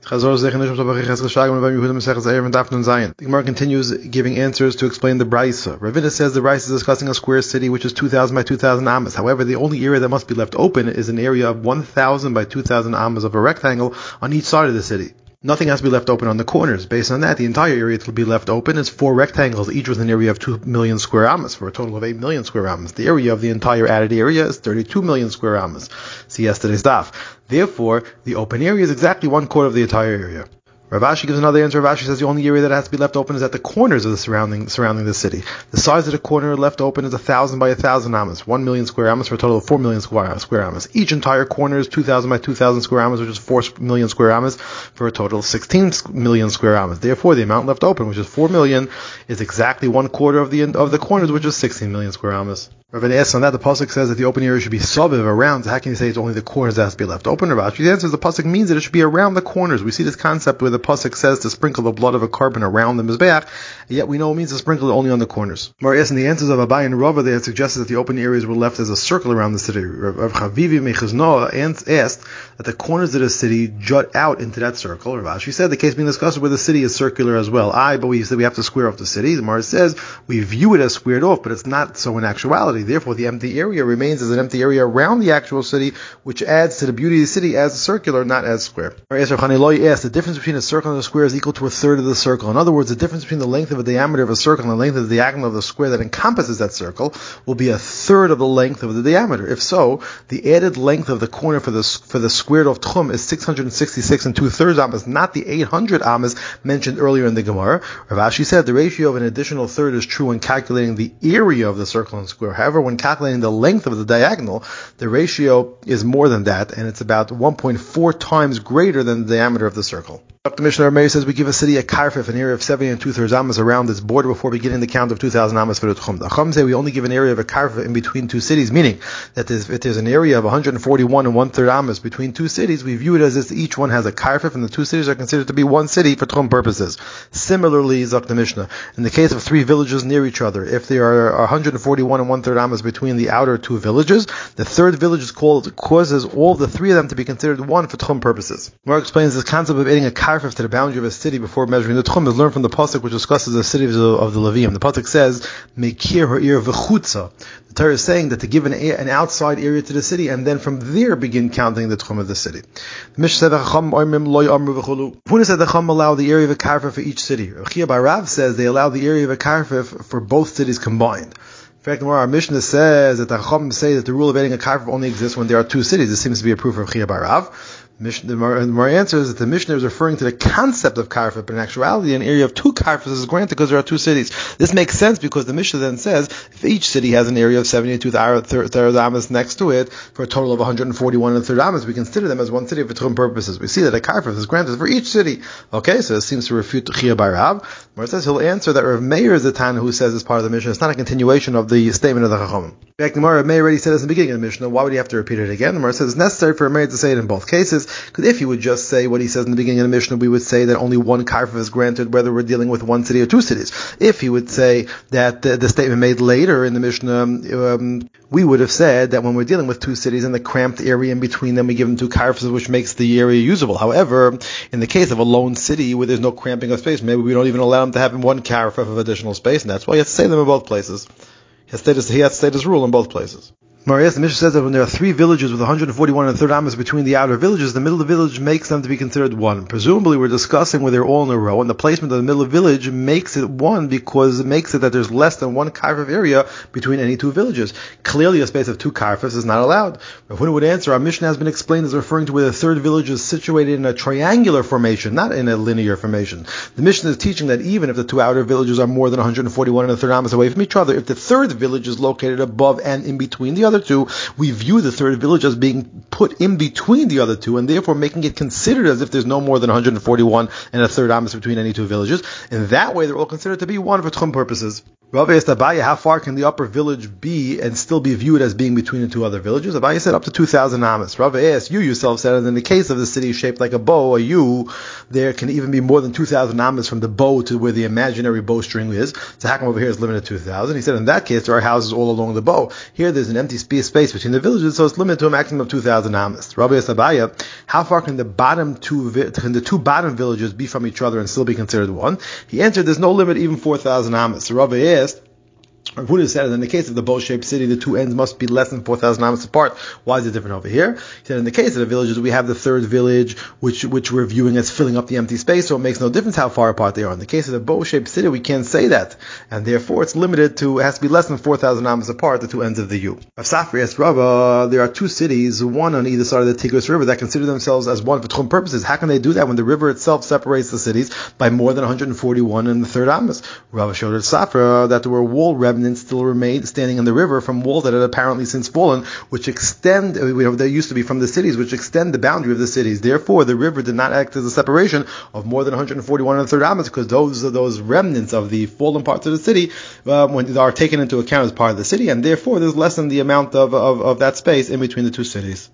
The Gemara continues giving answers to explain the Brisa. Ravina says the Brisa is discussing a square city which is 2,000 by 2,000 amas. However, the only area that must be left open is an area of 1,000 by 2,000 amas of a rectangle on each side of the city. Nothing has to be left open on the corners. Based on that, the entire area that will be left open is 4 rectangles, each with an area of 2 million square amas, for a total of 8 million square amas. The area of the entire added area is 32 million square amas. See yesterday's daf. Therefore, the open area is exactly 1/4 of the entire area. Rav Ashi gives another answer. Rav Ashi says the only area that has to be left open is at the corners of the surrounding the city. The size of the corner left open is 1,000 by 1,000 amas, 1 million square amas for a total of 4 million square amas. Each entire corner is 2,000 by 2,000 square amas, which is 4 million square amas for a total of 16 million square amas. Therefore, the amount left open, which is 4 million, is exactly 1/4 of the corners, which is 16 million square amas. Rav asks on that, the pasuk says that the open area should be soviv, around. So how can you say it's only the corners that has to be left open? Rav Ashi answers the pasuk means that it should be around the corners. We see this concept where the pasuk says to sprinkle the blood of a carbon around the mizbeach, yet we know it means to sprinkle it only on the corners. Marias, in the answers of Abai and Rava, they had suggested that the open areas were left as a circle around the city. Rav Chavivi Mechiznoah asked that the corners of the city jut out into that circle. Rav Ashi said the case being discussed where the city is circular as well. But we said we have to square off the city. The Mar says we view it as squared off, but it's not so in actuality. Therefore, the empty area remains as an empty area around the actual city, which adds to the beauty of the city as circular, not as square. Rav Chaniloi asked, the difference between a circle and a square is equal to 1/3 of the circle. In other words, the difference between the length of a diameter of a circle and the length of the diagonal of the square that encompasses that circle will be 1/3 of the length of the diameter. If so, the added length of the corner for the squared off tchum is 666 2/3 amas, not the 800 amas mentioned earlier in the Gemara. Rav Ashi said the ratio of an additional third is true when calculating the area of the circle and square. However, when calculating the length of the diagonal, the ratio is more than that, and it's about 1.4 times greater than the diameter of the circle. Dr. Mishnah Meir says we give a city a karfif, an area of 70 2/3 amas around its border before beginning the count of 2,000 amas for the tchum. The Chum say we only give an area of a karfif in between two cities, meaning that if there's an area of 141 1/3 amas between two cities, we view it as if each one has a karfif, and the two cities are considered to be one city for tchum purposes. Similarly, Dr. Mishnah, in the case of 3 villages near each other, if there are 141 1/3 amas between the outer 2 villages, the third village causes all the 3 of them to be considered one for tchum purposes. Mar explains this concept of adding a karfif to the boundary of a city before measuring the tchum is learned from the pasuk which discusses the cities of the Levium. The pasuk says, "Mekir ha'ir v'chutza." The Torah is saying that to give an outside area to the city and then from there begin counting the tchum of the city. The Mishnah said the Chacham allow the area of a karfif for each city. Chia bar Rav says they allow the area of a karfif for both cities combined. In fact, our Mishnah says that the Chacham say that the rule of adding a karfif only exists when there are 2 cities. This seems to be a proof of Chia bar Rav. The Mar answers that the Mishnah is referring to the concept of karfif, but in actuality, an area of 2 karfis is granted because there are 2 cities. This makes sense because the Mishnah then says if each city has an area of 72 third amas next to it for a total of 141 1/3 amas, we consider them as one city for tchum purposes. We see that a karfif is granted for each city. Okay, so it seems to refute Chia bar Rav. Mar says he'll answer that Rav Meir is the Tana who says as part of the Mishnah. It's not a continuation of the statement of the Chachamim. In fact, the Rav Meir already said this in the beginning of the Mishnah. Why would he have to repeat it again? The Mar says it's necessary for a Meir to say it in both cases. Because if he would just say what he says in the beginning of the Mishnah, we would say that only one karfif is granted whether we're dealing with 1 city or 2 cities. If he would say that the statement made later in the Mishnah, we would have said that when we're dealing with 2 cities and the cramped area in between them, we give them 2 karfis, which makes the area usable. However, in the case of a lone city where there's no cramping of space, maybe we don't even allow them to have 1 karfif of additional space, and that's why he has to say them in both places. He has to state his rule in both places. Marias, the Mishnah says that when there are 3 villages with 141 1/3 amas between the outer villages, the middle of the village makes them to be considered one. Presumably, we're discussing where they're all in a row, and the placement of the middle of the village makes it one because it makes it that there's less than 1 karfif area between any 2 villages. Clearly, a space of 2 karfifs is not allowed. Rav Huna would answer, our Mishnah has been explained as referring to where the third village is situated in a triangular formation, not in a linear formation. The Mishnah is teaching that even if the 2 outer villages are more than 141 1/3 amas away from each other, if the third village is located above and in between the other 2, we view the third village as being put in between the other 2, and therefore making it considered as if there's no more than 141 1/3 amas between any 2 villages. In that way, they're all considered to be one for tchum purposes. Rava asked Abaye, how far can the upper village be and still be viewed as being between the two other villages? Abaye said up to 2,000 amas. Rava asked, you yourself said, in the case of the city shaped like a bow, a U, there can even be more than 2,000 amas from the bow to where the imaginary bowstring is. So how come over here is limited to 2,000? He said, in that case, there are houses all along the bow. Here there's an empty space between the villages, so it's limited to a maximum of 2,000 amas. Rava asked Abaye, how far can the two bottom villages be from each other and still be considered one? He answered, there's no limit, even 4,000 amas. So Rava asked, Rav Huna said that in the case of the bow-shaped city, the two ends must be less than 4,000 amas apart. Why is it different over here? He said in the case of the villages, we have the third village, which we're viewing as filling up the empty space, so it makes no difference how far apart they are. In the case of the bow-shaped city, we can't say that, and therefore it's limited to, it has to be less than 4,000 amas apart, the two ends of the U. Rav Safri asked Rava, there are two cities, one on either side of the Tigris River, that consider themselves as one for tchum purposes. How can they do that when the river itself separates the cities by more than 141 and the third amas? Rava showed at Safra that there were wall remnants still remain standing in the river from walls that had apparently since fallen, which extend, they used to be from the cities, which extend the boundary of the cities. Therefore, the river did not act as a separation of more than 141 and a third amas, because those are those remnants of the fallen parts of the city when are taken into account as part of the city, and therefore there's less than the amount of that space in between the two cities.